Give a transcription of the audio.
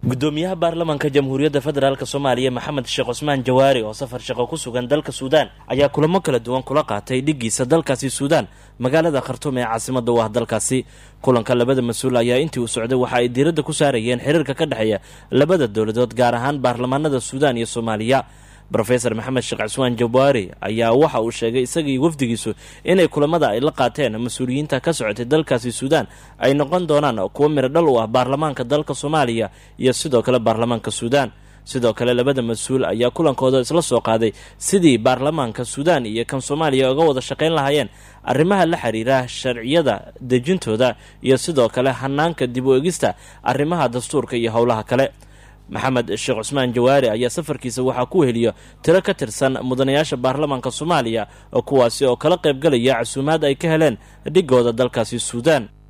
gudoomiyaha baarlamaanka jamhuuriyadda federaalk Soomaaliya Maxamed Sheekh Cusmaan Jawaari oo safar shaqo ku sugan dalka Suudaan ayaa kulamo kala duwan kula qaatay dhigiisa dalkaasi Suudaan magaalada Khartoum ee caasimadda u ah dalkaasi. kulanka labada mas'uul ayaa intii uu socday waxa ay diiradda ku saarayeen xiriirka ka dhaxeeya labada dawladood gaar ahaan baarlamaanada Suudaan iyo Soomaaliya. Professor Maxamed Sheekh Cusmaan Jawaari ayaa waxa uu sheegay isagii wafdigiisu inay kulamada ay la qaateen mas'uuliyiinta ka socotay dalkaasi Suudaan ay noqon doonaan kuwo miro dhal u ah baarlamaanka dalka Soomaaliya iyo sidoo kale baarlamaanka Suudaan. sidoo kale labada mas'uul ayaa kulankooda isla soo qaaday sidii baarlamaanka Suudaan iyo kan Soomaaliya uga wada shaqeyn lahaayeen arrimaha la xiriira sharciyada dejintooda iyo sidoo kale hanaanka dib u eegista arrimaha dastuurka iyo howlaha kale. Maxamed Sheekh Cusmaan Jawaari ayaa safarkiisa waxaa ku heliyo tiro ka tirsan mudanayaasha baarlamaanka Soomaaliya oo kuwaasi oo kala qayb galaya casuumaad ay ka heleen dhigooda dalkaasi Suudaan.